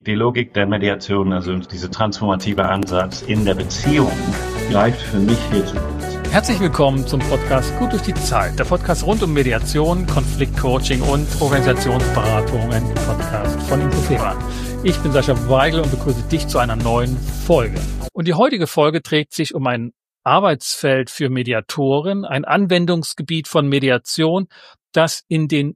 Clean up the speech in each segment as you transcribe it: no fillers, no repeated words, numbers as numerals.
Die Logik der Mediation, also dieser transformative Ansatz in der Beziehung, greift für mich hier zu kurz. Herzlich willkommen zum Podcast Gut durch die Zeit. Der Podcast rund um Mediation, Konfliktcoaching und Organisationsberatung. Ein Podcast von Infofema. Ich bin Sascha Weigel und begrüße dich zu einer neuen Folge. Und die heutige Folge dreht sich um ein Arbeitsfeld für Mediatoren, ein Anwendungsgebiet von Mediation, das in den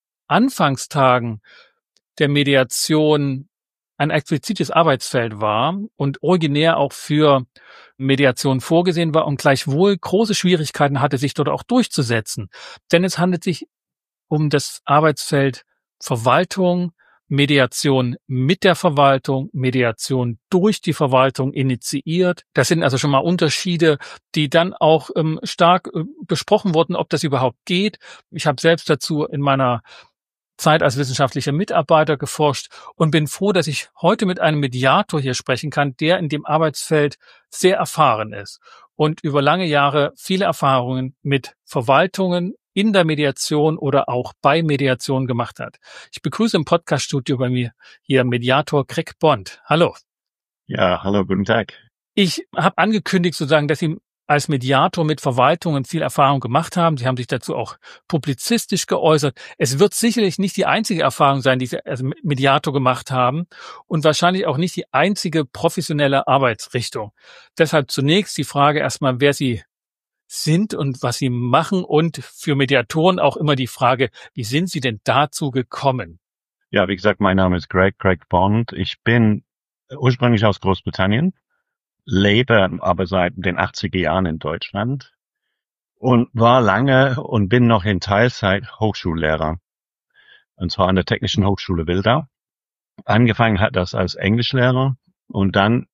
Anfangstagen der Mediation ein explizites Arbeitsfeld war und originär auch für Mediation vorgesehen war und gleichwohl große Schwierigkeiten hatte, sich dort auch durchzusetzen. Denn es handelt sich um das Arbeitsfeld Verwaltung, Mediation mit der Verwaltung, Mediation durch die Verwaltung initiiert. Das sind also schon mal Unterschiede, die dann auch stark besprochen wurden, ob das überhaupt geht. Ich habe selbst dazu in meiner Zeit als wissenschaftlicher Mitarbeiter geforscht und bin froh, dass ich heute mit einem Mediator hier sprechen kann, der in dem Arbeitsfeld sehr erfahren ist und über lange Jahre viele Erfahrungen mit Verwaltungen in der Mediation oder auch bei Mediation gemacht hat. Ich begrüße im Podcaststudio bei mir hier Mediator Greg Bond. Hallo. Ja, hallo, guten Tag. Ich habe angekündigt sozusagen, dass Sie als Mediator mit Verwaltungen viel Erfahrung gemacht haben. Sie haben sich dazu auch publizistisch geäußert. Es wird sicherlich nicht die einzige Erfahrung sein, die Sie als Mediator gemacht haben und wahrscheinlich auch nicht die einzige professionelle Arbeitsrichtung. Deshalb zunächst die Frage erstmal, wer Sie sind und was Sie machen und für Mediatoren auch immer die Frage, wie sind Sie denn dazu gekommen? Ja, wie gesagt, mein Name ist Greg Bond. Ich bin ursprünglich aus Großbritannien, lebe aber seit den 80er Jahren in Deutschland und war lange und bin noch in Teilzeit Hochschullehrer. Und zwar an der Technischen Hochschule Wildau. Angefangen hat das als Englischlehrer und dann,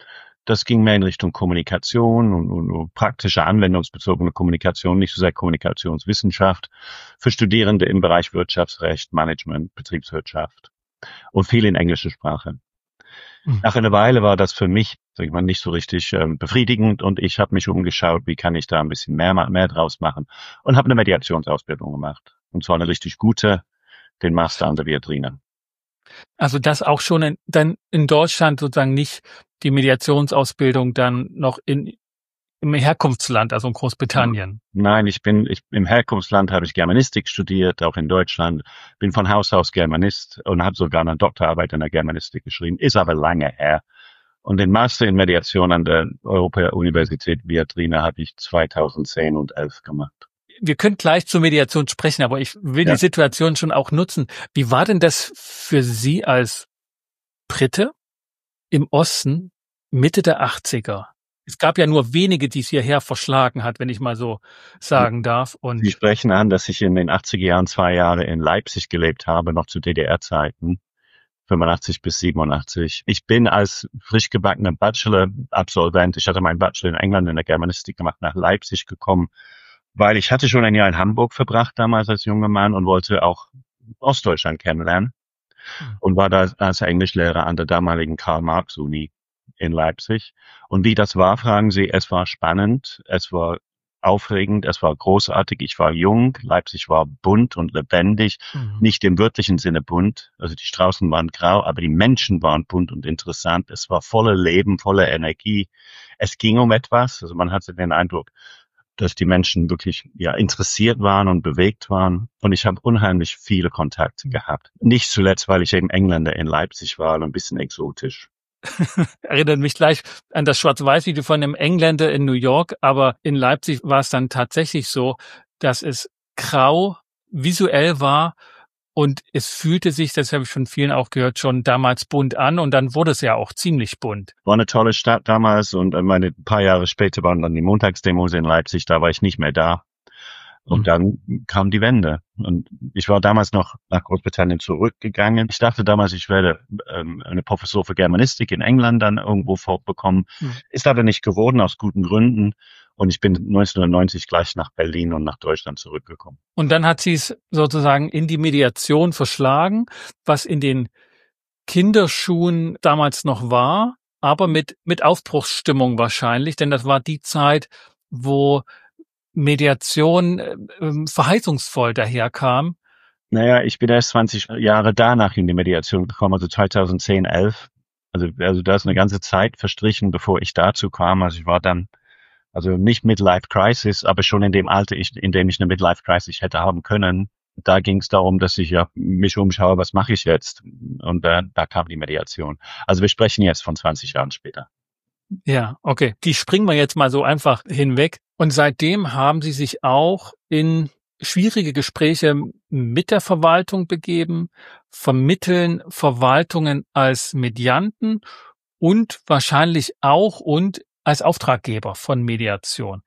das ging mehr in Richtung Kommunikation und praktische anwendungsbezogene Kommunikation, nicht so sehr Kommunikationswissenschaft für Studierende im Bereich Wirtschaftsrecht, Management, Betriebswirtschaft und viel in englischer Sprache. Nach einer Weile war das für mich, sag ich mal, nicht so richtig befriedigend und ich habe mich umgeschaut, wie kann ich da ein bisschen mehr draus machen und habe eine Mediationsausbildung gemacht. Und zwar eine richtig gute, den Master an der Viadrina. Also das auch schon dann in Deutschland sozusagen nicht die Mediationsausbildung dann noch im Herkunftsland, also in Großbritannien. Nein, im Herkunftsland habe ich Germanistik studiert, auch in Deutschland, bin von Haus aus Germanist und habe sogar eine Doktorarbeit in der Germanistik geschrieben, ist aber lange her. Und den Master in Mediation an der Europa-Universität Viadrina habe ich 2010 und 2011 gemacht. Wir können gleich zur Mediation sprechen, aber ich will die Situation schon auch nutzen. Wie war denn das für Sie als Brite im Osten Mitte der 80er? Es gab ja nur wenige, die es hierher verschlagen hat, wenn ich mal so sagen darf. Und Sie sprechen an, dass ich in den 80er Jahren 2 Jahre in Leipzig gelebt habe, noch zu DDR-Zeiten, 85 bis 87. Ich bin als frisch gebackener Bachelor-Absolvent, ich hatte meinen Bachelor in England in der Germanistik gemacht, nach Leipzig gekommen, weil ich hatte schon ein Jahr in Hamburg verbracht damals als junger Mann und wollte auch Ostdeutschland kennenlernen und war da als Englischlehrer an der damaligen Karl-Marx-Uni in Leipzig. Und wie das war, fragen Sie, es war spannend, es war aufregend, es war großartig, ich war jung, Leipzig war bunt und lebendig, nicht im wörtlichen Sinne bunt, also die Straßen waren grau, aber die Menschen waren bunt und interessant, es war voller Leben, voller Energie, es ging um etwas, also man hatte den Eindruck, dass die Menschen wirklich interessiert waren und bewegt waren und ich habe unheimlich viele Kontakte gehabt, nicht zuletzt, weil ich eben Engländer in Leipzig war und ein bisschen exotisch. Erinnert mich gleich an das Schwarz-Weiß-Video von einem Engländer in New York, aber in Leipzig war es dann tatsächlich so, dass es grau visuell war und es fühlte sich, das habe ich von vielen auch gehört, schon damals bunt an und dann wurde es ja auch ziemlich bunt. War eine tolle Stadt damals und ein paar Jahre später waren dann die Montagsdemos in Leipzig, da war ich nicht mehr da. Und dann kam die Wende. Und ich war damals noch nach Großbritannien zurückgegangen. Ich dachte damals, ich werde eine Professur für Germanistik in England dann irgendwo fortbekommen. Ist aber nicht geworden, aus guten Gründen. Und ich bin 1990 gleich nach Berlin und nach Deutschland zurückgekommen. Und dann hat sie es sozusagen in die Mediation verschlagen, was in den Kinderschuhen damals noch war, aber mit Aufbruchsstimmung wahrscheinlich, denn das war die Zeit, wo Mediation verheißungsvoll daherkam, Naja, ich bin erst 20 Jahre danach in die Mediation gekommen, also 2010, 11. Also da ist eine ganze Zeit verstrichen, bevor ich dazu kam. Also ich war dann, also nicht Midlife Crisis, aber schon in dem Alter, in dem ich eine Midlife Crisis hätte haben können. Da ging es darum, dass ich ja mich umschaue, was mache ich jetzt? Und da kam die Mediation. Also wir sprechen jetzt von 20 Jahren später. Ja, okay. Die springen wir jetzt mal so einfach hinweg. Und seitdem haben Sie sich auch in schwierige Gespräche mit der Verwaltung begeben, vermitteln Verwaltungen als Medianten und wahrscheinlich auch und als Auftraggeber von Mediation.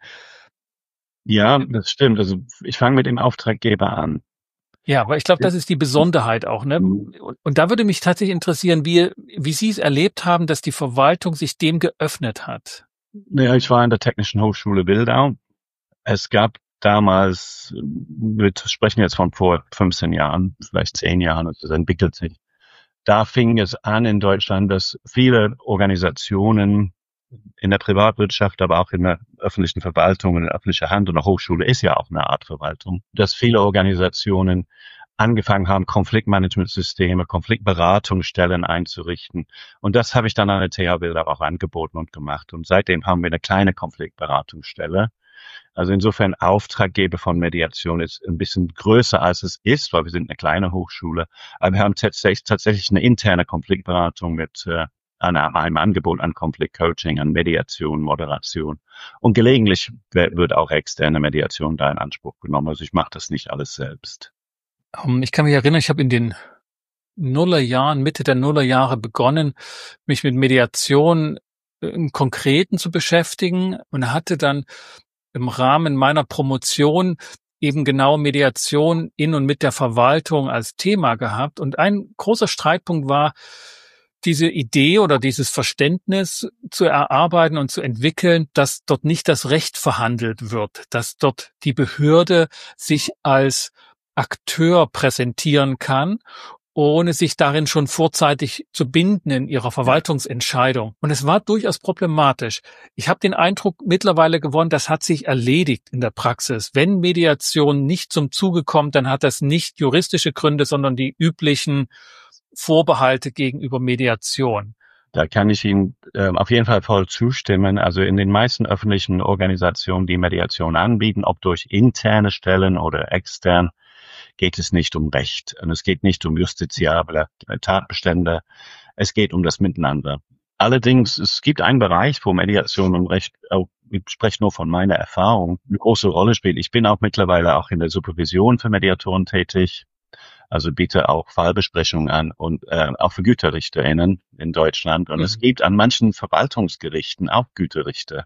Ja, das stimmt. Also ich fange mit dem Auftraggeber an. Ja, aber ich glaube, das ist die Besonderheit auch, ne? Und da würde mich tatsächlich interessieren, wie Sie es erlebt haben, dass die Verwaltung sich dem geöffnet hat. Ja, ich war an der Technischen Hochschule Wildau. Es gab damals, wir sprechen jetzt von vor 15 Jahren, vielleicht 10 Jahren, und es entwickelt sich. Da fing es an in Deutschland, dass viele Organisationen in der Privatwirtschaft, aber auch in der öffentlichen Verwaltung, in der öffentlichen Hand, und der Hochschule ist ja auch eine Art Verwaltung, dass viele Organisationen angefangen haben, Konfliktmanagementsysteme, Konfliktberatungsstellen einzurichten. Und das habe ich dann an der TH Wildau auch angeboten und gemacht. Und seitdem haben wir eine kleine Konfliktberatungsstelle. Also insofern Auftraggeber von Mediation ist ein bisschen größer, als es ist, weil wir sind eine kleine Hochschule. Aber wir haben tatsächlich eine interne Konfliktberatung mit einem Angebot an Konfliktcoaching, an Mediation, Moderation. Und gelegentlich wird auch externe Mediation da in Anspruch genommen. Also ich mache das nicht alles selbst. Ich kann mich erinnern, ich habe in den Nullerjahren, Mitte der Nullerjahre begonnen, mich mit Mediation im Konkreten zu beschäftigen und hatte dann im Rahmen meiner Promotion eben genau Mediation in und mit der Verwaltung als Thema gehabt. Und ein großer Streitpunkt war, diese Idee oder dieses Verständnis zu erarbeiten und zu entwickeln, dass dort nicht das Recht verhandelt wird, dass dort die Behörde sich als Akteur präsentieren kann, ohne sich darin schon vorzeitig zu binden in ihrer Verwaltungsentscheidung. Und es war durchaus problematisch. Ich habe den Eindruck mittlerweile gewonnen, das hat sich erledigt in der Praxis. Wenn Mediation nicht zum Zuge kommt, dann hat das nicht juristische Gründe, sondern die üblichen Vorbehalte gegenüber Mediation. Da kann ich Ihnen auf jeden Fall voll zustimmen. Also in den meisten öffentlichen Organisationen, die Mediation anbieten, ob durch interne Stellen oder extern, geht es nicht um Recht. Und es geht nicht um justiziable Tatbestände. Es geht um das Miteinander. Allerdings, es gibt einen Bereich, wo Mediation und Recht, ich spreche nur von meiner Erfahrung, eine große Rolle spielt. Ich bin auch mittlerweile auch in der Supervision für Mediatoren tätig. Also biete auch Fallbesprechungen an und auch für GüterrichterInnen in Deutschland. Und es gibt an manchen Verwaltungsgerichten auch Güterrichter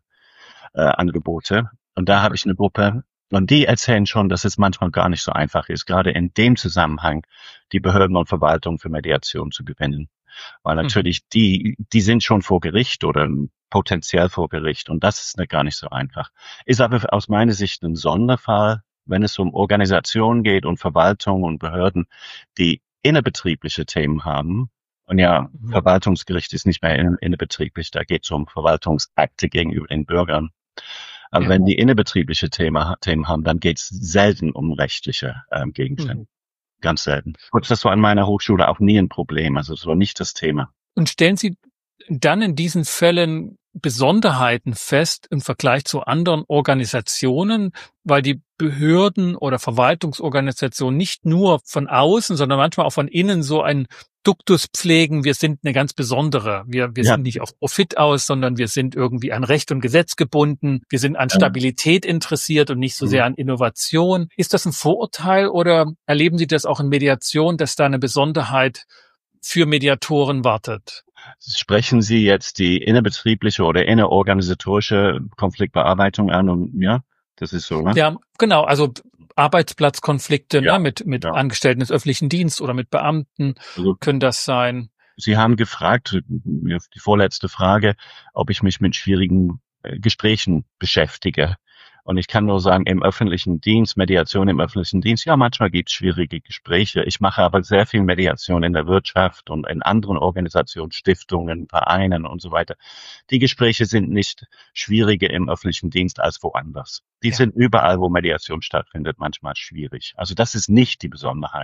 Angebote. Und da habe ich eine Gruppe, und die erzählen schon, dass es manchmal gar nicht so einfach ist, gerade in dem Zusammenhang die Behörden und Verwaltung für Mediation zu gewinnen. Weil natürlich die sind schon vor Gericht oder potenziell vor Gericht, und das ist gar nicht so einfach. Ist aber aus meiner Sicht ein Sonderfall, wenn es um Organisationen geht und Verwaltung und Behörden, die innerbetriebliche Themen haben. Und ja, Verwaltungsgericht ist nicht mehr innerbetrieblich, da geht es um Verwaltungsakte gegenüber den Bürgern. Aber wenn die innerbetriebliche Themen haben, dann geht es selten um rechtliche Gegenstände. Ganz selten. Und das war an meiner Hochschule auch nie ein Problem. Also das war nicht das Thema. Und stellen Sie dann in diesen Fällen Besonderheiten fest im Vergleich zu anderen Organisationen, weil die Behörden oder Verwaltungsorganisationen nicht nur von außen, sondern manchmal auch von innen so ein Duktus pflegen, wir sind eine ganz besondere. Wir sind nicht auf Profit aus, sondern wir sind irgendwie an Recht und Gesetz gebunden. Wir sind an Stabilität interessiert und nicht so sehr an Innovation. Ist das ein Vorurteil oder erleben Sie das auch in Mediation, dass da eine Besonderheit für Mediatoren wartet? Sprechen Sie jetzt die innerbetriebliche oder innerorganisatorische Konfliktbearbeitung an? Und ja, das ist so, ne? Ja, genau. Also Arbeitsplatzkonflikte, ne, mit Angestellten des öffentlichen Dienstes oder mit Beamten können das sein. Sie haben gefragt, die vorletzte Frage, ob ich mich mit schwierigen Gesprächen beschäftige. Und ich kann nur sagen, im öffentlichen Dienst, Mediation im öffentlichen Dienst, ja, manchmal gibt es schwierige Gespräche. Ich mache aber sehr viel Mediation in der Wirtschaft und in anderen Organisationen, Stiftungen, Vereinen und so weiter. Die Gespräche sind nicht schwieriger im öffentlichen Dienst als woanders. Die sind überall, wo Mediation stattfindet, manchmal schwierig. Also das ist nicht die Besonderheit.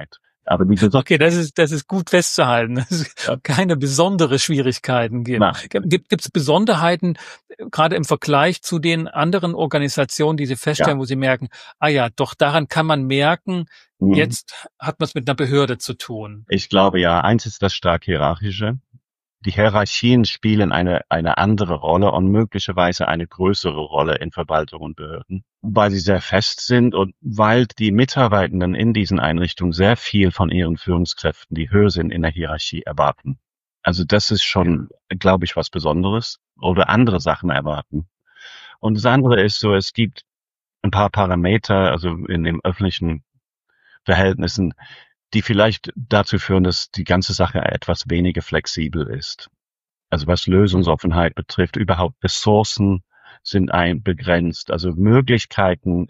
Aber die okay, das ist gut festzuhalten, dass es keine besondere Schwierigkeiten gibt. Gibt es Besonderheiten, gerade im Vergleich zu den anderen Organisationen, die Sie feststellen, wo Sie merken, doch daran kann man merken, jetzt hat man es mit einer Behörde zu tun? Ich glaube ja, eins ist das stark Hierarchische. Die Hierarchien spielen eine andere Rolle und möglicherweise eine größere Rolle in Verwaltung und Behörden, weil sie sehr fest sind und weil die Mitarbeitenden in diesen Einrichtungen sehr viel von ihren Führungskräften, die höher sind in der Hierarchie, erwarten. Also das ist schon, glaube ich, was Besonderes oder andere Sachen erwarten. Und das andere ist so, es gibt ein paar Parameter, also in den öffentlichen Verhältnissen, die vielleicht dazu führen, dass die ganze Sache etwas weniger flexibel ist. Also was Lösungsoffenheit betrifft, überhaupt Ressourcen sind begrenzt. Also Möglichkeiten,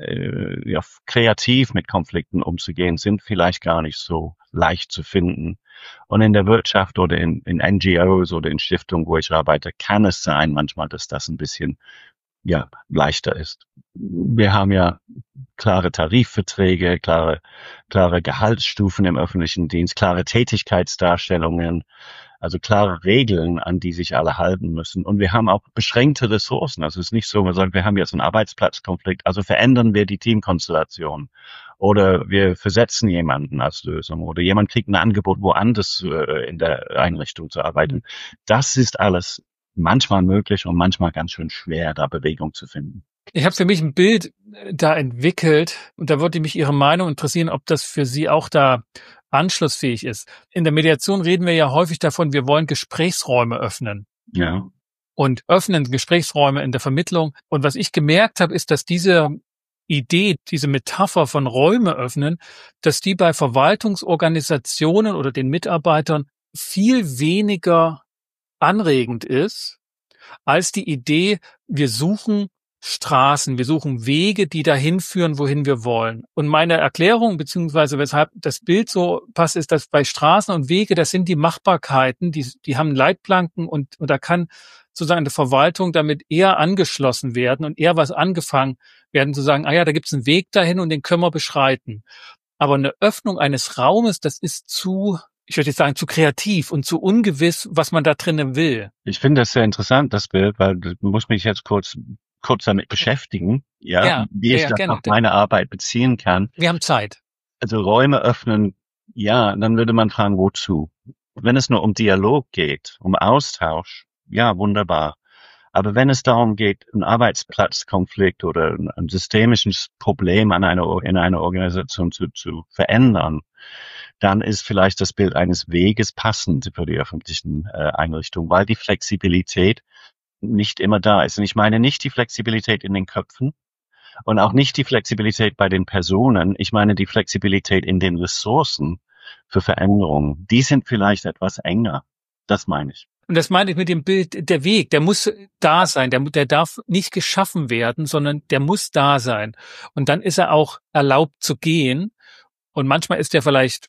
kreativ mit Konflikten umzugehen, sind vielleicht gar nicht so leicht zu finden. Und in der Wirtschaft oder in NGOs oder in Stiftungen, wo ich arbeite, kann es sein manchmal, dass das ein bisschen leichter ist. Wir haben ja klare Tarifverträge, klare Gehaltsstufen im öffentlichen Dienst, klare Tätigkeitsdarstellungen, also klare Regeln, an die sich alle halten müssen. Und wir haben auch beschränkte Ressourcen. Also es ist nicht so, man sagt, wir haben jetzt einen Arbeitsplatzkonflikt, also verändern wir die Teamkonstellation. Oder wir versetzen jemanden als Lösung. Oder jemand kriegt ein Angebot, woanders in der Einrichtung zu arbeiten. Das ist alles manchmal möglich und manchmal ganz schön schwer, da Bewegung zu finden. Ich habe für mich ein Bild da entwickelt und da würde mich Ihre Meinung interessieren, ob das für Sie auch da anschlussfähig ist. In der Mediation reden wir ja häufig davon, wir wollen Gesprächsräume öffnen. Ja. Und öffnen Gesprächsräume in der Vermittlung. Und was ich gemerkt habe, ist, dass diese Idee, diese Metapher von Räume öffnen, dass die bei Verwaltungsorganisationen oder den Mitarbeitern viel weniger anregend ist, als die Idee, wir suchen Straßen, wir suchen Wege, die dahin führen, wohin wir wollen. Und meine Erklärung, beziehungsweise weshalb das Bild so passt, ist, dass bei Straßen und Wege, das sind die Machbarkeiten, die haben Leitplanken und da kann sozusagen eine Verwaltung damit eher angeschlossen werden und eher was angefangen werden, zu sagen, da gibt es einen Weg dahin und den können wir beschreiten. Aber eine Öffnung eines Raumes, das ist ich würde jetzt sagen, zu kreativ und zu ungewiss, was man da drinnen will. Ich finde das sehr interessant, das Bild, weil du musst mich jetzt kurz damit beschäftigen, wie ich das auf meine Arbeit beziehen kann. Wir haben Zeit. Also Räume öffnen, dann würde man fragen, wozu? Wenn es nur um Dialog geht, um Austausch, wunderbar. Aber wenn es darum geht, einen Arbeitsplatzkonflikt oder ein systemisches Problem in einer Organisation zu verändern, dann ist vielleicht das Bild eines Weges passend für die öffentlichen Einrichtungen, weil die Flexibilität nicht immer da ist. Und ich meine nicht die Flexibilität in den Köpfen und auch nicht die Flexibilität bei den Personen. Ich meine die Flexibilität in den Ressourcen für Veränderungen. Die sind vielleicht etwas enger. Das meine ich. Und das meine ich mit dem Bild, der Weg, der muss da sein, der darf nicht geschaffen werden, sondern der muss da sein. Und dann ist er auch erlaubt zu gehen. Und manchmal ist der vielleicht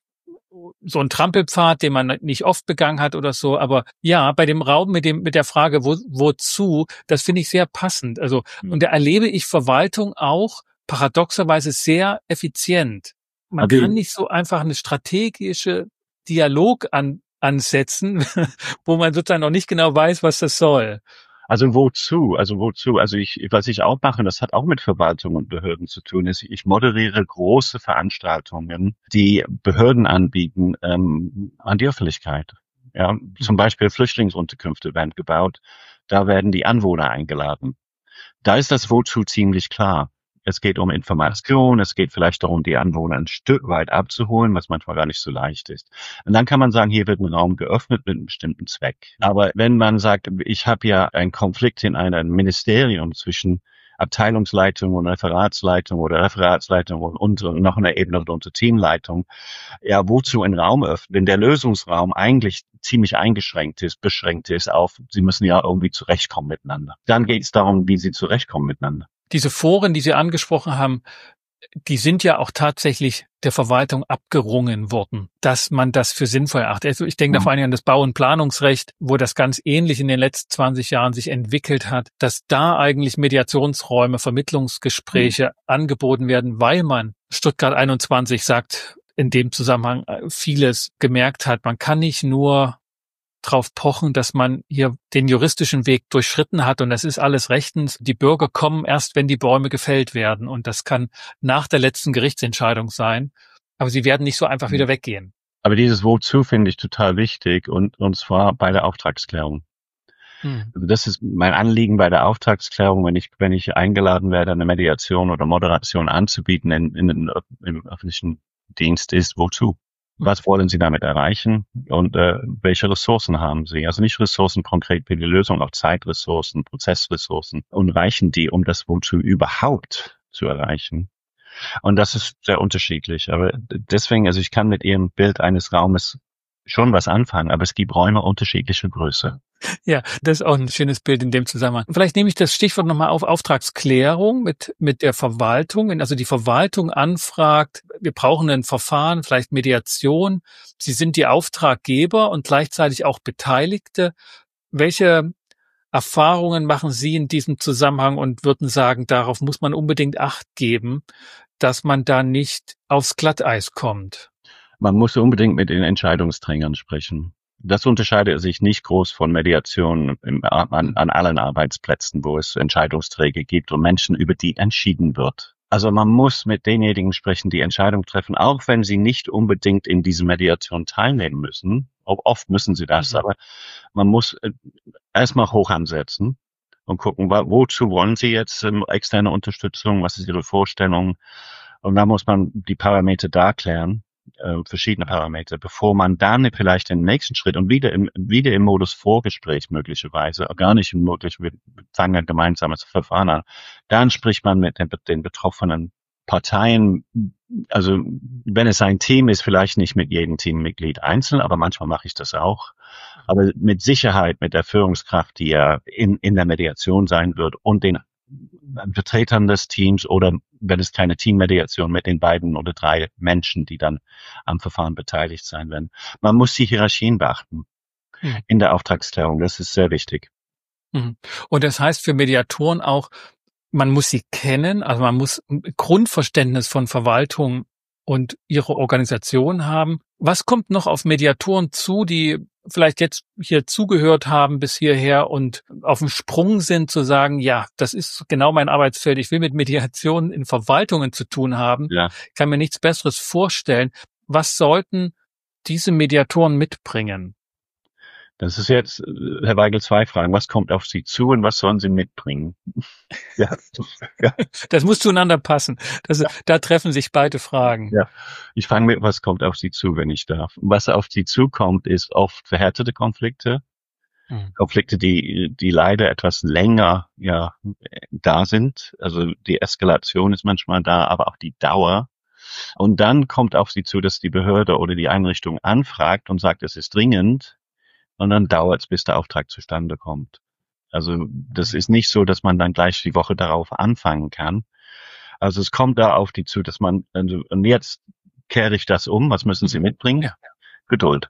so ein Trampelpfad, den man nicht oft begangen hat oder so. Aber bei dem Raum mit der Frage, wozu, das finde ich sehr passend. Also, und da erlebe ich Verwaltung auch paradoxerweise sehr effizient. Man kann nicht so einfach eine strategische Dialog ansetzen, wo man sozusagen noch nicht genau weiß, was das soll. Also wozu? Was ich auch mache, das hat auch mit Verwaltung und Behörden zu tun, ist, ich moderiere große Veranstaltungen, die Behörden anbieten, an die Öffentlichkeit. Ja, zum Beispiel Flüchtlingsunterkünfte werden gebaut, da werden die Anwohner eingeladen. Da ist das Wozu ziemlich klar. Es geht um Information, es geht vielleicht darum, die Anwohner ein Stück weit abzuholen, was manchmal gar nicht so leicht ist. Und dann kann man sagen, hier wird ein Raum geöffnet mit einem bestimmten Zweck. Aber wenn man sagt, ich habe ja einen Konflikt in einem Ministerium zwischen Abteilungsleitung und Referatsleitung oder Referatsleitung und noch eine Ebene unter Teamleitung, wozu ein Raum öffnen, wenn der Lösungsraum eigentlich ziemlich beschränkt ist auf, sie müssen ja irgendwie zurechtkommen miteinander. Dann geht es darum, wie sie zurechtkommen miteinander. Diese Foren, die Sie angesprochen haben, die sind ja auch tatsächlich der Verwaltung abgerungen worden, dass man das für sinnvoll erachtet. Also ich denke da vor allem an das Bau- und Planungsrecht, wo das ganz ähnlich in den letzten 20 Jahren sich entwickelt hat, dass da eigentlich Mediationsräume, Vermittlungsgespräche angeboten werden, weil man Stuttgart 21 sagt, in dem Zusammenhang vieles gemerkt hat. Man kann nicht nur drauf pochen, dass man hier den juristischen Weg durchschritten hat und das ist alles rechtens. Die Bürger kommen erst, wenn die Bäume gefällt werden und das kann nach der letzten Gerichtsentscheidung sein, aber sie werden nicht so einfach wieder weggehen. Aber dieses Wozu finde ich total wichtig und zwar bei der Auftragsklärung. Also das ist mein Anliegen bei der Auftragsklärung, wenn ich eingeladen werde, eine Mediation oder Moderation anzubieten im öffentlichen Dienst ist, wozu? Was wollen Sie damit erreichen und welche Ressourcen haben Sie? Also nicht Ressourcen konkret für die Lösung, auch Zeitressourcen, Prozessressourcen und reichen die, um das Wozu überhaupt zu erreichen? Und das ist sehr unterschiedlich. Aber deswegen, also ich kann mit Ihrem Bild eines Raumes schon was anfangen, aber es gibt Räume unterschiedlicher Größe. Ja, das ist auch ein schönes Bild in dem Zusammenhang. Vielleicht nehme ich das Stichwort nochmal auf Auftragsklärung mit der Verwaltung. Wenn also die Verwaltung anfragt, wir brauchen ein Verfahren, vielleicht Mediation. Sie sind die Auftraggeber und gleichzeitig auch Beteiligte. Welche Erfahrungen machen Sie in diesem Zusammenhang und würden sagen, darauf muss man unbedingt Acht geben, dass man da nicht aufs Glatteis kommt? Man muss unbedingt mit den Entscheidungsträgern sprechen. Das unterscheidet sich nicht groß von Mediation an allen Arbeitsplätzen, wo es Entscheidungsträger gibt und Menschen, über die entschieden wird. Also man muss mit denjenigen sprechen, die Entscheidungen treffen, auch wenn sie nicht unbedingt in diese Mediation teilnehmen müssen. Oft müssen sie das, aber man muss erstmal hoch ansetzen und gucken, wozu wollen sie jetzt externe Unterstützung, was ist ihre Vorstellung? Und da muss man die Parameter da klären. Verschiedene Parameter, bevor man dann vielleicht den nächsten Schritt und wieder im Modus Vorgespräch möglicherweise, gar nicht im Modus, wir fangen ein gemeinsames Verfahren an, dann spricht man mit den betroffenen Parteien, also wenn es ein Team ist, vielleicht nicht mit jedem Teammitglied einzeln, aber manchmal mache ich das auch, aber mit Sicherheit mit der Führungskraft, die ja in der Mediation sein wird und den Vertretern des Teams oder wenn es keine Teammediation mit den beiden oder 3 Menschen, die dann am Verfahren beteiligt sein werden. Man muss die Hierarchien beachten in der Auftragsklärung. Das ist sehr wichtig. Und das heißt für Mediatoren auch, man muss sie kennen, also man muss ein Grundverständnis von Verwaltung und ihre Organisation haben. Was kommt noch auf Mediatoren zu, die vielleicht jetzt hier zugehört haben bis hierher und auf dem Sprung sind zu sagen, ja, das ist genau mein Arbeitsfeld, ich will mit Mediation in Verwaltungen zu tun haben, kann mir nichts Besseres vorstellen. Was sollten diese Mediatoren mitbringen? Das ist jetzt, Herr Weigel, 2 Fragen. Was kommt auf Sie zu und was sollen Sie mitbringen? Ja. Das muss zueinander passen. Da treffen sich beide Fragen. Ja. Ich fange mit, was kommt auf Sie zu, wenn ich darf. Was auf Sie zukommt, ist oft verhärtete Konflikte. Konflikte, die leider etwas länger, da sind. Also die Eskalation ist manchmal da, aber auch die Dauer. Und dann kommt auf Sie zu, dass die Behörde oder die Einrichtung anfragt und sagt, es ist dringend. Und dann dauert es, bis der Auftrag zustande kommt. Also das ist nicht so, dass man dann gleich die Woche darauf anfangen kann. Also es kommt da auf die zu, dass man, und jetzt kehre ich das um, was müssen Sie mitbringen? Ja. Geduld.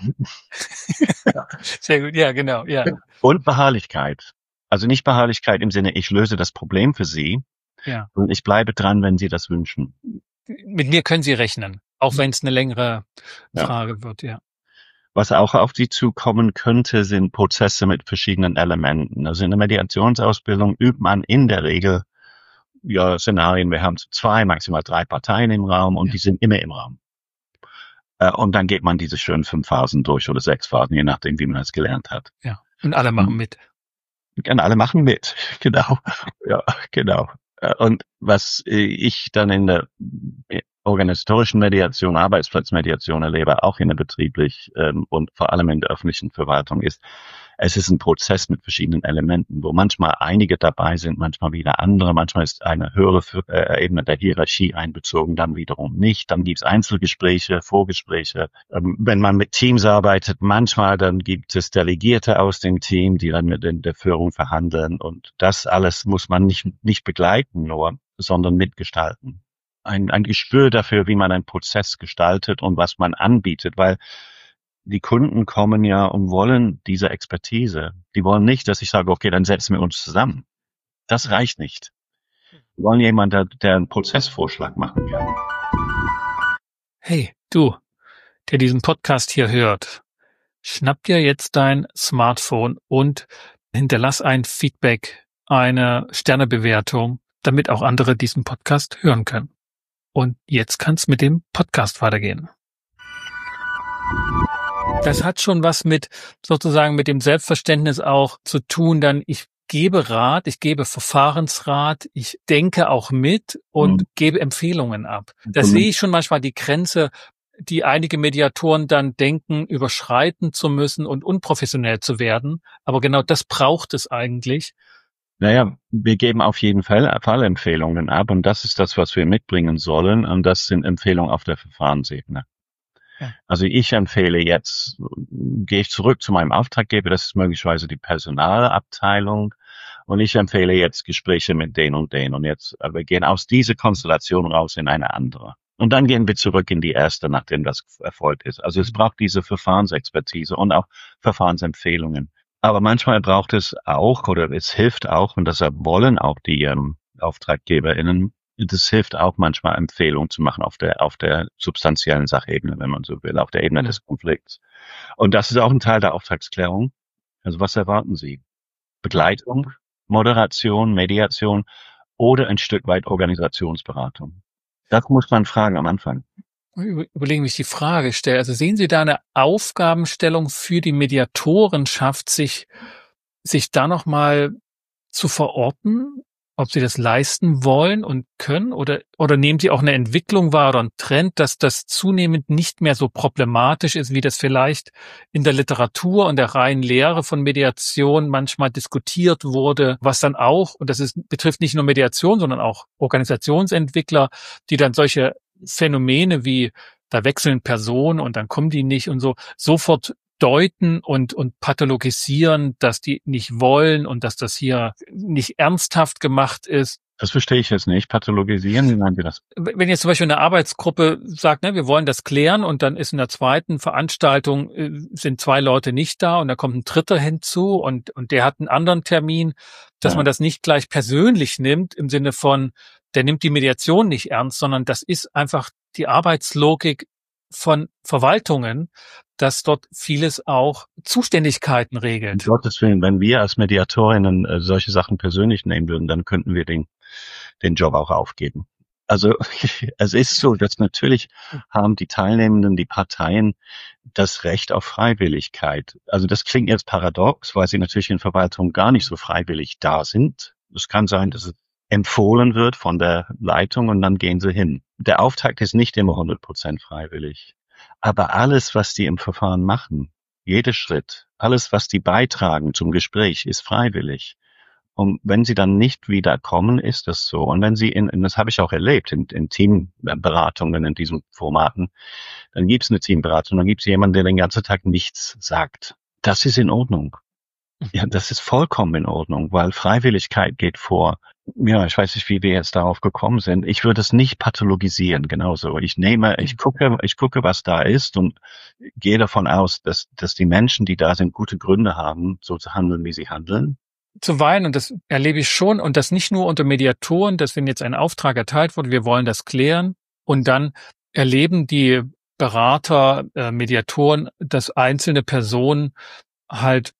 Sehr gut, ja, genau, ja. Und Beharrlichkeit. Also nicht Beharrlichkeit im Sinne, ich löse das Problem für Sie. Ja. Und ich bleibe dran, wenn Sie das wünschen. Mit mir können Sie rechnen, auch wenn es eine längere Frage wird, ja. Was auch auf Sie zukommen könnte, sind Prozesse mit verschiedenen Elementen. Also in der Mediationsausbildung übt man in der Regel Szenarien. Wir haben 2, maximal 3 Parteien im Raum und die sind immer im Raum. Und dann geht man diese schönen 5 Phasen durch oder 6 Phasen, je nachdem, wie man es gelernt hat. Ja. Und alle machen mit. Und alle machen mit. Genau. Ja, genau. Und was ich dann in der organisatorischen Mediation, Arbeitsplatzmediation erlebe, auch in der betrieblich und vor allem in der öffentlichen Verwaltung ist, es ist ein Prozess mit verschiedenen Elementen, wo manchmal einige dabei sind, manchmal wieder andere, manchmal ist eine höhere Ebene der Hierarchie einbezogen, dann wiederum nicht. Dann gibt es Einzelgespräche, Vorgespräche. Wenn man mit Teams arbeitet, manchmal dann gibt es Delegierte aus dem Team, die dann mit der Führung verhandeln und das alles muss man nicht begleiten nur, sondern mitgestalten. Ein Gespür dafür, wie man einen Prozess gestaltet und was man anbietet, weil die Kunden kommen ja und wollen diese Expertise. Die wollen nicht, dass ich sage, okay, dann setzen wir uns zusammen. Das reicht nicht. Die wollen jemanden, der einen Prozessvorschlag machen kann. Hey, Du, der diesen Podcast hier hört, schnapp dir jetzt dein Smartphone und hinterlass ein Feedback, eine Sternebewertung, damit auch andere diesen Podcast hören können. Und jetzt kann's mit dem Podcast weitergehen. Das hat schon was mit sozusagen mit dem Selbstverständnis auch zu tun, dann ich gebe Rat, ich gebe Verfahrensrat, ich denke auch mit und gebe Empfehlungen ab. Da sehe ich schon manchmal die Grenze, die einige Mediatoren dann denken, überschreiten zu müssen und unprofessionell zu werden. Aber genau das braucht es eigentlich. Naja, wir geben auf jeden Fall Empfehlungen ab und das ist das, was wir mitbringen sollen und das sind Empfehlungen auf der Verfahrensebene. Ja. Also ich empfehle jetzt, gehe ich zurück zu meinem Auftraggeber, das ist möglicherweise die Personalabteilung und ich empfehle jetzt Gespräche mit den und den und jetzt, wir gehen aus dieser Konstellation raus in eine andere. Und dann gehen wir zurück in die erste, nachdem das erfolgt ist. Also es braucht diese Verfahrensexpertise und auch Verfahrensempfehlungen. Aber manchmal braucht es auch, oder es hilft auch, und deshalb wollen auch die AuftraggeberInnen, das hilft auch manchmal Empfehlungen zu machen auf der substanziellen Sachebene, wenn man so will, auf der Ebene des Konflikts. Und das ist auch ein Teil der Auftragsklärung. Also was erwarten Sie? Begleitung, Moderation, Mediation oder ein Stück weit Organisationsberatung? Das muss man fragen am Anfang. Überlegen, wie ich die Frage stelle. Also sehen Sie da eine Aufgabenstellung für die Mediatorenschaft, sich da nochmal zu verorten, ob Sie das leisten wollen und können oder nehmen Sie auch eine Entwicklung wahr oder einen Trend, dass das zunehmend nicht mehr so problematisch ist, wie das vielleicht in der Literatur und der reinen Lehre von Mediation manchmal diskutiert wurde, was dann auch, und betrifft nicht nur Mediation, sondern auch Organisationsentwickler, die dann solche Phänomene wie, da wechseln Personen und dann kommen die nicht und so, sofort deuten und pathologisieren, dass die nicht wollen und dass das hier nicht ernsthaft gemacht ist. Das verstehe ich jetzt nicht. Pathologisieren, wie meinen Sie das? Wenn jetzt zum Beispiel eine Arbeitsgruppe sagt, wir wollen das klären und dann ist in der zweiten Veranstaltung sind 2 Leute nicht da und da kommt ein dritter hinzu und der hat einen anderen Termin, dass man das nicht gleich persönlich nimmt im Sinne von, der nimmt die Mediation nicht ernst, sondern das ist einfach die Arbeitslogik von Verwaltungen, dass dort vieles auch Zuständigkeiten regelt. Um Gottes Willen, wenn wir als Mediatorinnen solche Sachen persönlich nehmen würden, dann könnten wir den Job auch aufgeben. Also es ist so, dass natürlich haben die Teilnehmenden, die Parteien das Recht auf Freiwilligkeit. Also das klingt jetzt paradox, weil sie natürlich in Verwaltung gar nicht so freiwillig da sind. Es kann sein, dass es empfohlen wird von der Leitung und dann gehen sie hin. Der Auftakt ist nicht immer 100% freiwillig. Aber alles, was die im Verfahren machen, jeder Schritt, alles, was die beitragen zum Gespräch, ist freiwillig. Und wenn sie dann nicht wiederkommen, ist das so. Und wenn sie das habe ich auch erlebt, in Teamberatungen in diesen Formaten, dann gibt es eine Teamberatung, dann gibt es jemanden, der den ganzen Tag nichts sagt. Das ist in Ordnung. Ja, das ist vollkommen in Ordnung, weil Freiwilligkeit geht vor. Ja, ich weiß nicht, wie wir jetzt darauf gekommen sind. Ich würde es nicht pathologisieren, genauso. Ich gucke, was da ist und gehe davon aus, dass die Menschen, die da sind, gute Gründe haben, so zu handeln, wie sie handeln. Zuweilen, und das erlebe ich schon, und das nicht nur unter Mediatoren, dass wenn jetzt ein Auftrag erteilt wurde, wir wollen das klären, und dann erleben die Berater, Mediatoren, dass einzelne Personen halt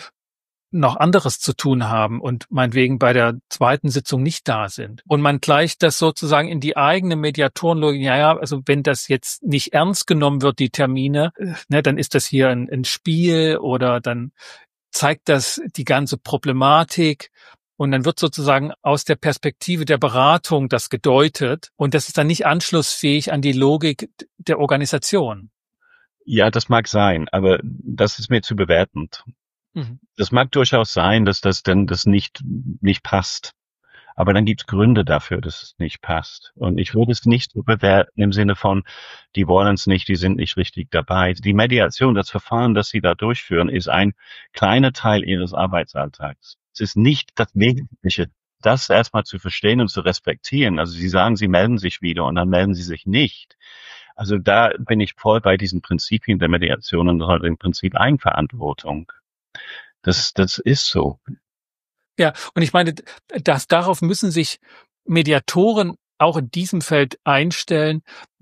noch anderes zu tun haben und meinetwegen bei der zweiten Sitzung nicht da sind. Und man gleicht das sozusagen in die eigene Mediatorenlogik, also wenn das jetzt nicht ernst genommen wird, die Termine, dann ist das hier ein Spiel oder dann zeigt das die ganze Problematik und dann wird sozusagen aus der Perspektive der Beratung das gedeutet und das ist dann nicht anschlussfähig an die Logik der Organisation. Ja, das mag sein, aber das ist mir zu bewertend. Das mag durchaus sein, dass das nicht passt. Aber dann gibt's Gründe dafür, dass es nicht passt. Und ich würde es nicht so bewerten im Sinne von, die wollen es nicht, die sind nicht richtig dabei. Die Mediation, das Verfahren, das sie da durchführen, ist ein kleiner Teil ihres Arbeitsalltags. Es ist nicht das Wesentliche. Das erstmal zu verstehen und zu respektieren. Also sie sagen, sie melden sich wieder und dann melden sie sich nicht. Also da bin ich voll bei diesen Prinzipien der Mediation und halt im Prinzip Eigenverantwortung. Das ist so. Ja, und ich meine, darauf müssen sich Mediatoren auch in diesem Feld einstellen,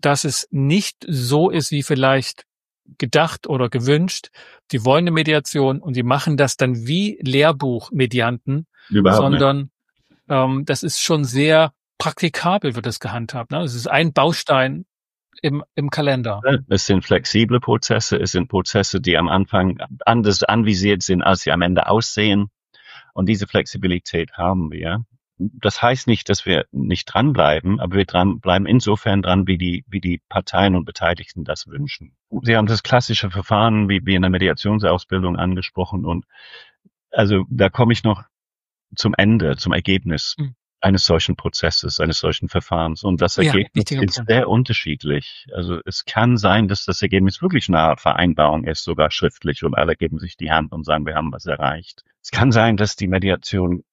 dass es nicht so ist, wie vielleicht gedacht oder gewünscht. Die wollen eine Mediation und die machen das dann wie Lehrbuchmedianten, sondern das ist schon sehr praktikabel, wird das gehandhabt. Ne? Es ist ein Baustein im Kalender. Es sind flexible Prozesse, es sind Prozesse, die am Anfang anders anvisiert sind, als sie am Ende aussehen. Und diese Flexibilität haben wir. Das heißt nicht, dass wir nicht dranbleiben, aber wir bleiben insofern dran, wie die Parteien und Beteiligten das wünschen. Sie haben das klassische Verfahren wie in der Mediationsausbildung angesprochen und also da komme ich noch zum Ende, zum Ergebnis eines solchen Prozesses, eines solchen Verfahrens. Und das Ergebnis ist sehr unterschiedlich. Also es kann sein, dass das Ergebnis wirklich eine Art Vereinbarung ist, sogar schriftlich, und alle geben sich die Hand und sagen, wir haben was erreicht. Es kann sein, dass die Mediation,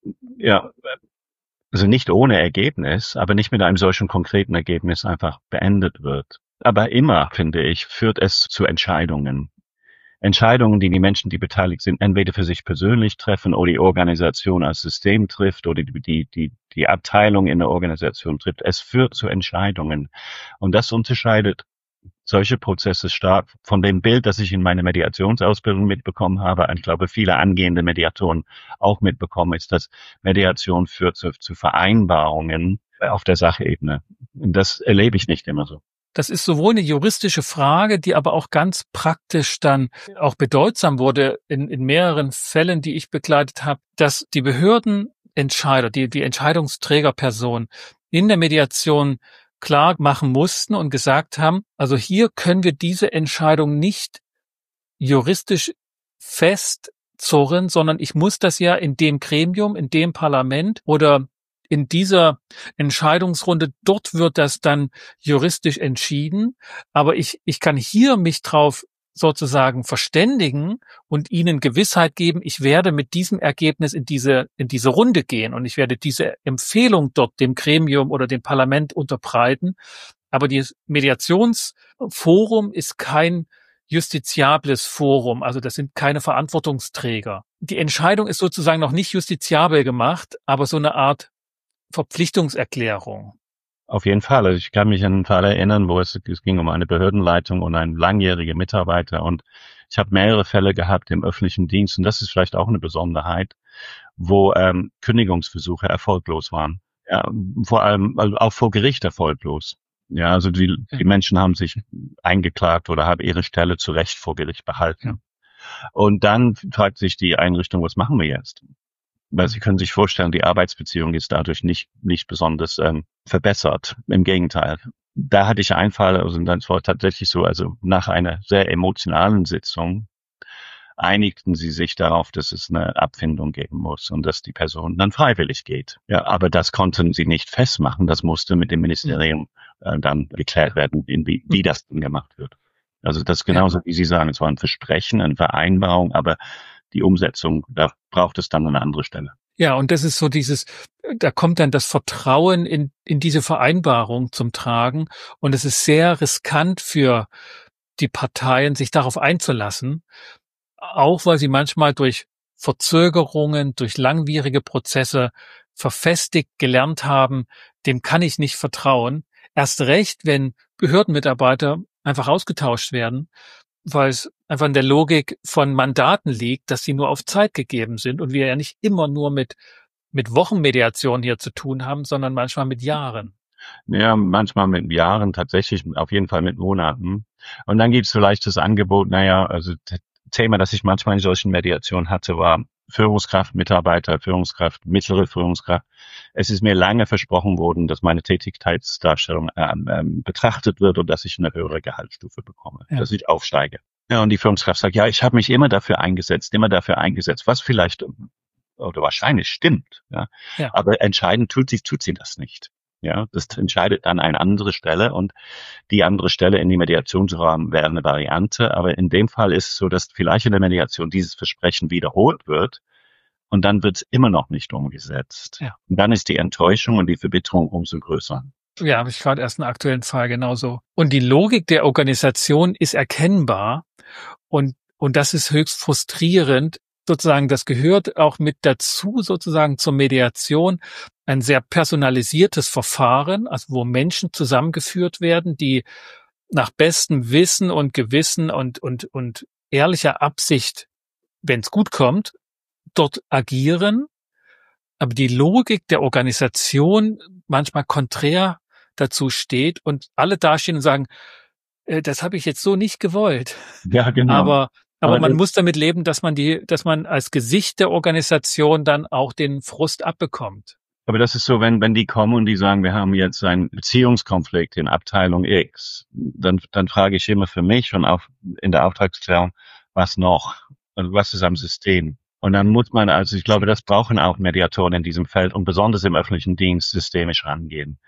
also nicht ohne Ergebnis, aber nicht mit einem solchen konkreten Ergebnis einfach beendet wird. Aber immer, finde ich, führt es zu Entscheidungen. Entscheidungen, die Menschen, die beteiligt sind, entweder für sich persönlich treffen oder die Organisation als System trifft oder die Abteilung in der Organisation trifft. Es führt zu Entscheidungen. Und das unterscheidet solche Prozesse stark von dem Bild, das ich in meiner Mediationsausbildung mitbekommen habe. Ich glaube, viele angehende Mediatoren auch mitbekommen, ist, dass Mediation führt zu Vereinbarungen auf der Sachebene. Und das erlebe ich nicht immer so. Das ist sowohl eine juristische Frage, die aber auch ganz praktisch dann auch bedeutsam wurde in mehreren Fällen, die ich begleitet habe, dass die Behördenentscheider, die Entscheidungsträgerperson in der Mediation klar machen mussten und gesagt haben, also hier können wir diese Entscheidung nicht juristisch festzurren, sondern ich muss das ja in dem Gremium, in dem Parlament oder in dieser Entscheidungsrunde, dort wird das dann juristisch entschieden, aber ich kann hier mich drauf sozusagen verständigen und Ihnen Gewissheit geben, ich werde mit diesem Ergebnis in diese Runde gehen und ich werde diese Empfehlung dort dem Gremium oder dem Parlament unterbreiten. Aber das Mediationsforum ist kein justiziables Forum, also das sind keine Verantwortungsträger. Die Entscheidung ist sozusagen noch nicht justiziabel gemacht, aber so eine Art Verpflichtungserklärung. Auf jeden Fall. Also ich kann mich an einen Fall erinnern, wo es ging um eine Behördenleitung und einen langjährigen Mitarbeiter. Und ich habe mehrere Fälle gehabt im öffentlichen Dienst. Und das ist vielleicht auch eine Besonderheit, wo Kündigungsversuche erfolglos waren. Ja, vor allem also auch vor Gericht erfolglos. Ja, also die Menschen haben sich eingeklagt oder haben ihre Stelle zu Recht vor Gericht behalten. Ja. Und dann fragt sich die Einrichtung, was machen wir jetzt? Weil Sie können sich vorstellen, die Arbeitsbeziehung ist dadurch nicht besonders verbessert. Im Gegenteil. Da hatte ich einen Fall, also das war tatsächlich so, also nach einer sehr emotionalen Sitzung einigten sie sich darauf, dass es eine Abfindung geben muss und dass die Person dann freiwillig geht. Ja, aber das konnten sie nicht festmachen. Das musste mit dem Ministerium dann geklärt werden, wie das denn gemacht wird. Also das ist genauso, wie Sie sagen, es war ein Versprechen, eine Vereinbarung, aber die Umsetzung, da braucht es dann eine andere Stelle. Ja, und das ist so da kommt dann das Vertrauen in diese Vereinbarung zum Tragen. Und es ist sehr riskant für die Parteien, sich darauf einzulassen, auch weil sie manchmal durch Verzögerungen, durch langwierige Prozesse verfestigt gelernt haben, dem kann ich nicht vertrauen. Erst recht, wenn Behördenmitarbeiter einfach ausgetauscht werden, weil es einfach in der Logik von Mandaten liegt, dass sie nur auf Zeit gegeben sind und wir ja nicht immer nur mit Wochenmediation hier zu tun haben, sondern manchmal mit Jahren. Ja, manchmal mit Jahren, tatsächlich auf jeden Fall mit Monaten. Und dann gibt es vielleicht das Angebot, also das Thema, das ich manchmal in solchen Mediationen hatte, war Führungskraft, Mitarbeiter, Führungskraft, mittlere Führungskraft. Es ist mir lange versprochen worden, dass meine Tätigkeitsdarstellung betrachtet wird und dass ich eine höhere Gehaltsstufe bekomme, dass ich aufsteige. Ja, und die Führungskraft sagt, ja, ich habe mich immer dafür eingesetzt, was vielleicht oder wahrscheinlich stimmt. Ja. Aber entscheidend tut sie das nicht. Ja, das entscheidet dann eine andere Stelle und die andere Stelle in die Mediationsrahmen wäre eine Variante. Aber in dem Fall ist es so, dass vielleicht in der Mediation dieses Versprechen wiederholt wird und dann wird es immer noch nicht umgesetzt. Ja. Und dann ist die Enttäuschung und die Verbitterung umso größer. Ja, habe ich gerade erst einen aktuellen Fall genauso. Und die Logik der Organisation ist erkennbar und das ist höchst frustrierend, sozusagen, das gehört auch mit dazu, sozusagen zur Mediation, ein sehr personalisiertes Verfahren, also wo Menschen zusammengeführt werden, die nach bestem Wissen und Gewissen und ehrlicher Absicht, wenn es gut kommt, dort agieren, aber die Logik der Organisation manchmal konträr dazu steht und alle dastehen und sagen, das habe ich jetzt so nicht gewollt. Ja, genau. Aber man muss damit leben, dass man als Gesicht der Organisation dann auch den Frust abbekommt. Aber das ist so, wenn die kommen und die sagen, wir haben jetzt einen Beziehungskonflikt in Abteilung X, dann frage ich immer für mich und auch in der Auftragsklärung, was noch? Also was ist am System? Und dann muss man, also ich glaube, das brauchen auch Mediatoren in diesem Feld und besonders im öffentlichen Dienst systemisch rangehen.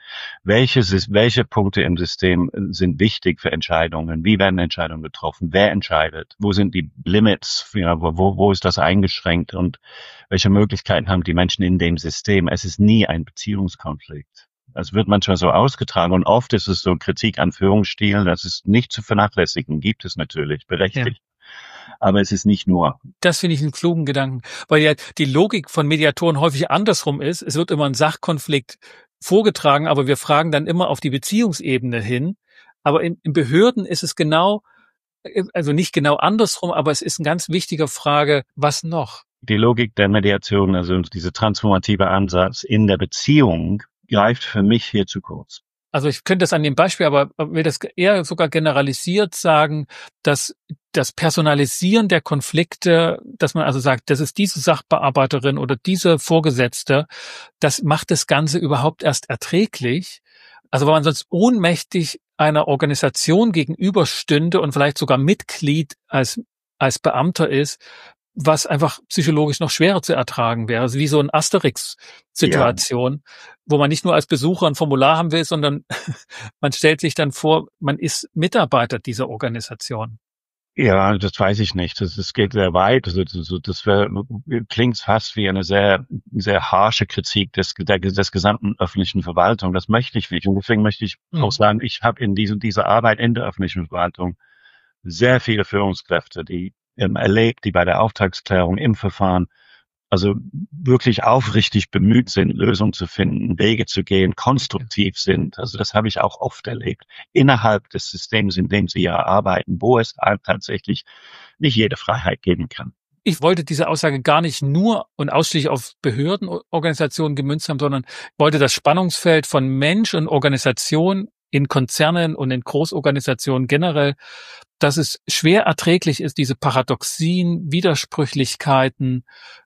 Welche Punkte im System sind wichtig für Entscheidungen? Wie werden Entscheidungen getroffen? Wer entscheidet? Wo sind die Limits? Ja, wo ist das eingeschränkt? Und welche Möglichkeiten haben die Menschen in dem System? Es ist nie ein Beziehungskonflikt. Es wird manchmal so ausgetragen und oft ist es so Kritik an Führungsstilen. Das ist nicht zu vernachlässigen. Gibt es natürlich, berechtigt. Ja. Aber es ist nicht nur. Das finde ich einen klugen Gedanken, weil ja die Logik von Mediatoren häufig andersrum ist. Es wird immer ein Sachkonflikt vorgetragen, aber wir fragen dann immer auf die Beziehungsebene hin. Aber in Behörden ist es genau, also nicht genau andersrum, aber es ist eine ganz wichtige Frage, was noch? Die Logik der Mediation, also dieser transformative Ansatz in der Beziehung, greift für mich hier zu kurz. Also ich könnte das an dem Beispiel, aber will das eher sogar generalisiert sagen, dass das Personalisieren der Konflikte, dass man also sagt, das ist diese Sachbearbeiterin oder diese Vorgesetzte, das macht das Ganze überhaupt erst erträglich. Also weil man sonst ohnmächtig einer Organisation gegenüberstünde und vielleicht sogar Mitglied als Beamter ist, was einfach psychologisch noch schwerer zu ertragen wäre. Also wie so eine Asterix-Situation, wo man nicht nur als Besucher ein Formular haben will, sondern man stellt sich dann vor, man ist Mitarbeiter dieser Organisation. Ja, das weiß ich nicht. Das geht sehr weit. Also das klingt fast wie eine sehr, sehr harsche Kritik des gesamten öffentlichen Verwaltung. Das möchte ich nicht. Und deswegen möchte ich auch sagen, ich habe in dieser Arbeit in der öffentlichen Verwaltung sehr viele Führungskräfte, die erlebt, die bei der Auftragsklärung im Verfahren also wirklich aufrichtig bemüht sind, Lösungen zu finden, Wege zu gehen, konstruktiv sind. Also das habe ich auch oft erlebt. Innerhalb des Systems, in dem sie ja arbeiten, wo es tatsächlich nicht jede Freiheit geben kann. Ich wollte diese Aussage gar nicht nur und ausschließlich auf Behördenorganisationen gemünzt haben, sondern wollte das Spannungsfeld von Mensch und Organisation in Konzernen und in Großorganisationen generell, dass es schwer erträglich ist, diese Paradoxien, Widersprüchlichkeiten,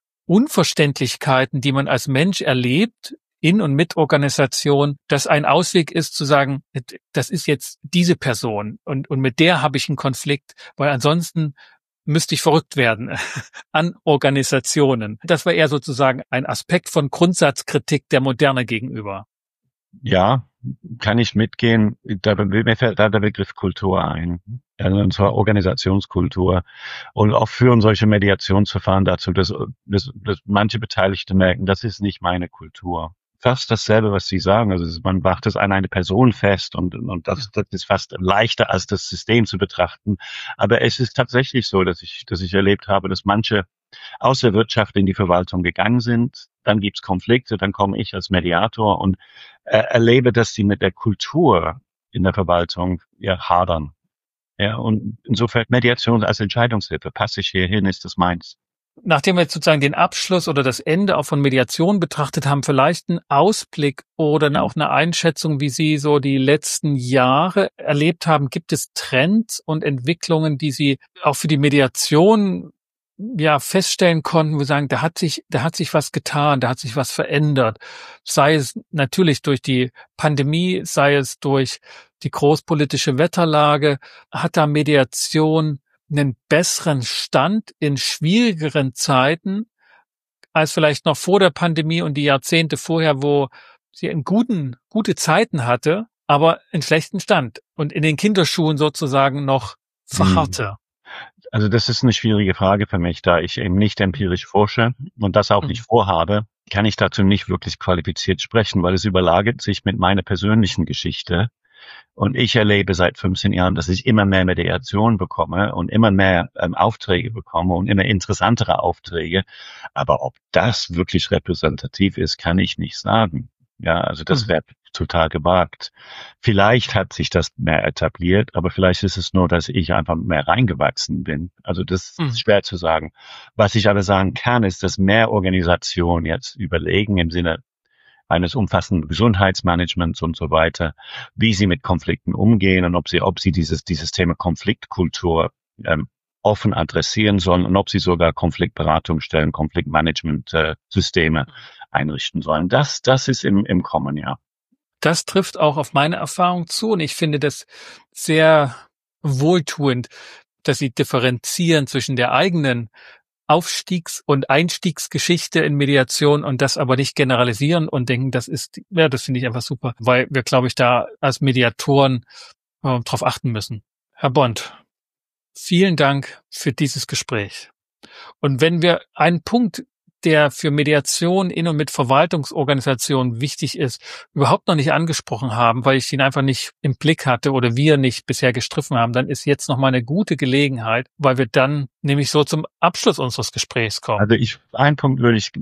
Unverständlichkeiten, die man als Mensch erlebt, in und mit Organisation, dass ein Ausweg ist zu sagen, das ist jetzt diese Person und mit der habe ich einen Konflikt, weil ansonsten müsste ich verrückt werden an Organisationen. Das war eher sozusagen ein Aspekt von Grundsatzkritik der Moderne gegenüber. Ja, kann ich mitgehen. Mir fällt da der Begriff Kultur ein. Und zwar Organisationskultur. Und auch führen solche Mediationsverfahren dazu, dass manche Beteiligte merken, das ist nicht meine Kultur. Fast dasselbe, was Sie sagen. Also man macht es an eine Person fest und das ist fast leichter, als das System zu betrachten. Aber es ist tatsächlich so, dass ich erlebt habe, dass manche aus der Wirtschaft in die Verwaltung gegangen sind. Dann gibt's Konflikte, dann komme ich als Mediator und erlebe, dass sie mit der Kultur in der Verwaltung hadern. Ja, und insofern Mediation als Entscheidungshilfe. Passe ich hier hin, ist das meins. Nachdem wir jetzt sozusagen den Abschluss oder das Ende auch von Mediation betrachtet haben, vielleicht einen Ausblick oder auch eine Einschätzung, wie Sie so die letzten Jahre erlebt haben. Gibt es Trends und Entwicklungen, die Sie auch für die Mediation feststellen konnten, wo wir sagen, da hat sich was getan, da hat sich was verändert. Sei es natürlich durch die Pandemie, sei es durch die großpolitische Wetterlage, hat da Mediation einen besseren Stand in schwierigeren Zeiten als vielleicht noch vor der Pandemie und die Jahrzehnte vorher, wo sie gute Zeiten hatte, aber einen schlechten Stand und in den Kinderschuhen sozusagen noch verharrte. Also das ist eine schwierige Frage für mich, da ich eben nicht empirisch forsche und das auch nicht vorhabe, kann ich dazu nicht wirklich qualifiziert sprechen, weil es überlagert sich mit meiner persönlichen Geschichte. Und ich erlebe seit 15 Jahren, dass ich immer mehr Mediation bekomme und immer mehr Aufträge bekomme und immer interessantere Aufträge. Aber ob das wirklich repräsentativ ist, kann ich nicht sagen. Ja, also das wäre total gewagt. Vielleicht hat sich das mehr etabliert, aber vielleicht ist es nur, dass ich einfach mehr reingewachsen bin. Also das ist schwer zu sagen. Was ich aber sagen kann, ist, dass mehr Organisationen jetzt überlegen im Sinne eines umfassenden Gesundheitsmanagements und so weiter, wie sie mit Konflikten umgehen und ob sie dieses Thema Konfliktkultur offen adressieren sollen und ob sie sogar Konfliktberatungsstellen, Konfliktmanagement-Systeme einrichten sollen. Das ist im Kommen, ja. Das trifft auch auf meine Erfahrung zu und ich finde das sehr wohltuend, dass Sie differenzieren zwischen der eigenen Aufstiegs- und Einstiegsgeschichte in Mediation und das aber nicht generalisieren und denken, das finde ich einfach super, weil wir, glaube ich, da als Mediatoren drauf achten müssen. Herr Bond, vielen Dank für dieses Gespräch. Und wenn wir einen Punkt, der für Mediation in und mit Verwaltungsorganisationen wichtig ist, überhaupt noch nicht angesprochen haben, weil ich ihn einfach nicht im Blick hatte oder wir nicht bisher gestriffen haben, dann ist jetzt nochmal eine gute Gelegenheit, weil wir dann nämlich so zum Abschluss unseres Gesprächs kommen. Also einen Punkt würde ich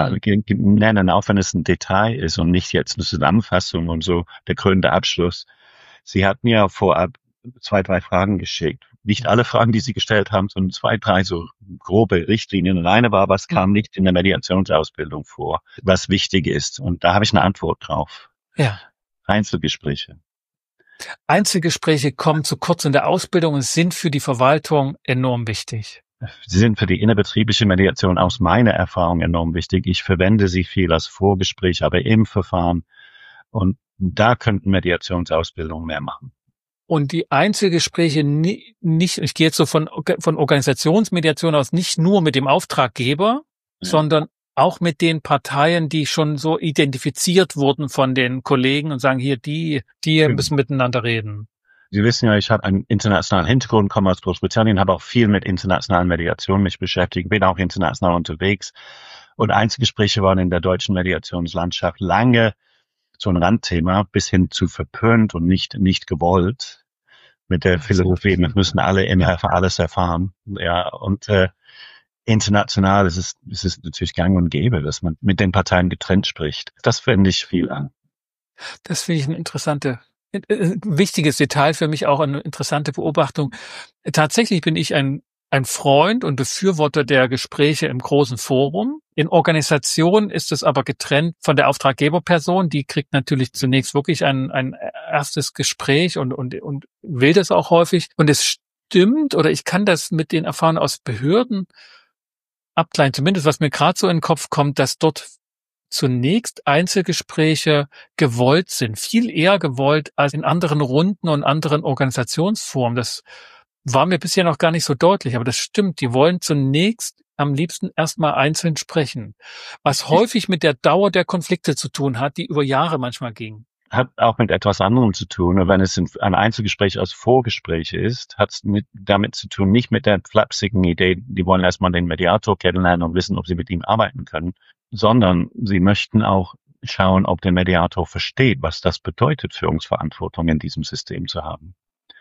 nennen, auch wenn es ein Detail ist und nicht jetzt eine Zusammenfassung und so der krönende Abschluss. Sie hatten ja vorab 2, 3 Fragen geschickt. Nicht alle Fragen, die Sie gestellt haben, sondern 2, 3 so grobe Richtlinien. Und eine war, was kam nicht in der Mediationsausbildung vor, was wichtig ist. Und da habe ich eine Antwort drauf. Ja. Einzelgespräche. Einzelgespräche kommen zu kurz in der Ausbildung und sind für die Verwaltung enorm wichtig. Sie sind für die innerbetriebliche Mediation aus meiner Erfahrung enorm wichtig. Ich verwende sie viel als Vorgespräch, aber im Verfahren. Und da könnten Mediationsausbildungen mehr machen. Und die Einzelgespräche nicht, ich gehe jetzt so von Organisationsmediation aus, nicht nur mit dem Auftraggeber, sondern auch mit den Parteien, die schon so identifiziert wurden von den Kollegen und sagen, hier, die müssen miteinander reden. Sie wissen ja, ich habe einen internationalen Hintergrund, komme aus Großbritannien, habe auch viel mit internationalen Mediationen mich beschäftigt, bin auch international unterwegs. Und Einzelgespräche waren in der deutschen Mediationslandschaft lange so ein Randthema, bis hin zu verpönt und nicht gewollt. Mit der Philosophie, wir müssen alle immer alles erfahren. Ja, und international ist es natürlich gang und gäbe, dass man mit den Parteien getrennt spricht. Das finde ich viel an. Das finde ich eine wichtiges Detail für mich, auch eine interessante Beobachtung. Tatsächlich bin ich ein Freund und Befürworter der Gespräche im großen Forum. In Organisationen ist es aber getrennt von der Auftraggeberperson. Die kriegt natürlich zunächst wirklich ein erstes Gespräch und will das auch häufig. Und es stimmt, oder ich kann das mit den Erfahrungen aus Behörden abkleiden, zumindest was mir gerade so in den Kopf kommt, dass dort zunächst Einzelgespräche gewollt sind, viel eher gewollt als in anderen Runden und anderen Organisationsformen. Das war mir bisher noch gar nicht so deutlich, aber das stimmt. Die wollen zunächst am liebsten erstmal einzeln sprechen, was häufig mit der Dauer der Konflikte zu tun hat, die über Jahre manchmal gingen. Hat auch mit etwas anderem zu tun. Und wenn es ein Einzelgespräch als Vorgespräch ist, hat es damit zu tun, nicht mit der flapsigen Idee, die wollen erstmal den Mediator kennenlernen und wissen, ob sie mit ihm arbeiten können, sondern sie möchten auch schauen, ob der Mediator versteht, was das bedeutet, Führungsverantwortung in diesem System zu haben.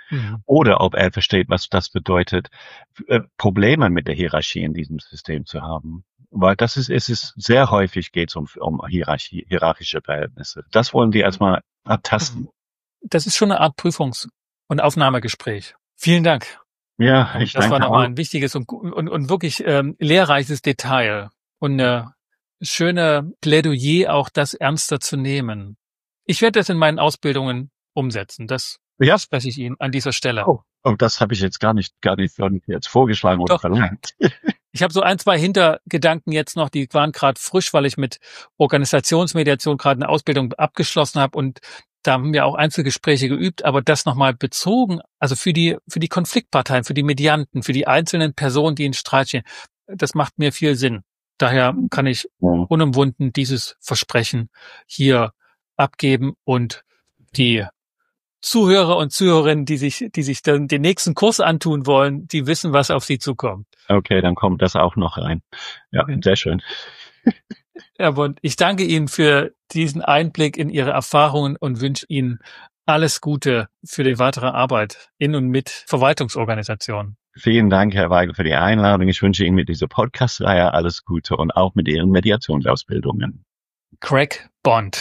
Oder ob er versteht, was das bedeutet, Probleme mit der Hierarchie in diesem System zu haben. Weil es ist sehr häufig geht es um hierarchische Verhältnisse. Das wollen die erstmal abtasten. Das ist schon eine Art Prüfungs- und Aufnahmegespräch. Vielen Dank. Ja, ich danke. Das war nochmal ein wichtiges und wirklich lehrreiches Detail und eine schöne Plädoyer, auch das ernster zu nehmen. Ich werde das in meinen Ausbildungen umsetzen. Das spreche ich Ihnen an dieser Stelle. Oh, das habe ich jetzt gar nicht jetzt vorgeschlagen oder verlangt. Ich habe so 1, 2 Hintergedanken jetzt noch, die waren gerade frisch, weil ich mit Organisationsmediation gerade eine Ausbildung abgeschlossen habe und da haben wir auch Einzelgespräche geübt, aber das nochmal bezogen, also für die Konfliktparteien, für die Medianten, für die einzelnen Personen, die in Streit stehen, das macht mir viel Sinn. Daher kann ich unumwunden dieses Versprechen hier abgeben und die Zuhörer und Zuhörerinnen, die sich dann den nächsten Kurs antun wollen, die wissen, was auf sie zukommt. Okay, dann kommt das auch noch rein. Ja, sehr schön. Herr Bond, ich danke Ihnen für diesen Einblick in Ihre Erfahrungen und wünsche Ihnen alles Gute für die weitere Arbeit in und mit Verwaltungsorganisationen. Vielen Dank, Herr Weigel, für die Einladung. Ich wünsche Ihnen mit dieser Podcast-Reihe alles Gute und auch mit Ihren Mediationsausbildungen. Craig Bond,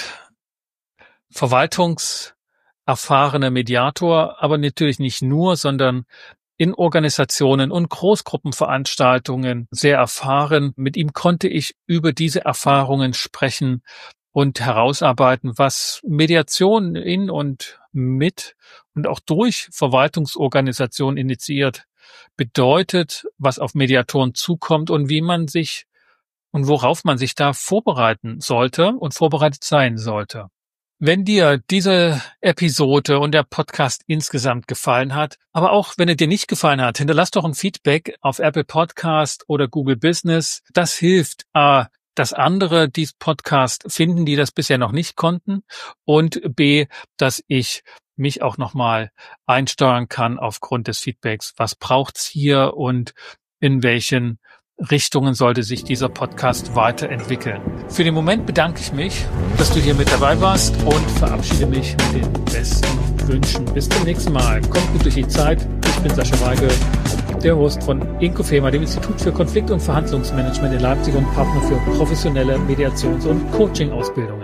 verwaltungserfahrener Mediator, aber natürlich nicht nur, sondern in Organisationen und Großgruppenveranstaltungen sehr erfahren. Mit ihm konnte ich über diese Erfahrungen sprechen und herausarbeiten, was Mediation in und mit und auch durch Verwaltungsorganisationen initiiert bedeutet, was auf Mediatoren zukommt und wie man sich und worauf man sich da vorbereiten sollte und vorbereitet sein sollte. Wenn dir diese Episode und der Podcast insgesamt gefallen hat, aber auch wenn er dir nicht gefallen hat, hinterlass doch ein Feedback auf Apple Podcast oder Google Business. Das hilft, dass andere diesen Podcast finden, die das bisher noch nicht konnten, und B, dass ich mich auch nochmal einsteuern kann aufgrund des Feedbacks. Was braucht's hier und in welchen Richtungen sollte sich dieser Podcast weiterentwickeln? Für den Moment bedanke ich mich, dass du hier mit dabei warst und verabschiede mich mit den besten Wünschen. Bis zum nächsten Mal. Kommt gut durch die Zeit. Ich bin Sascha Weigel, der Host von Inkofema, dem Institut für Konflikt- und Verhandlungsmanagement in Leipzig und Partner für professionelle Mediations- und Coaching-Ausbildungen.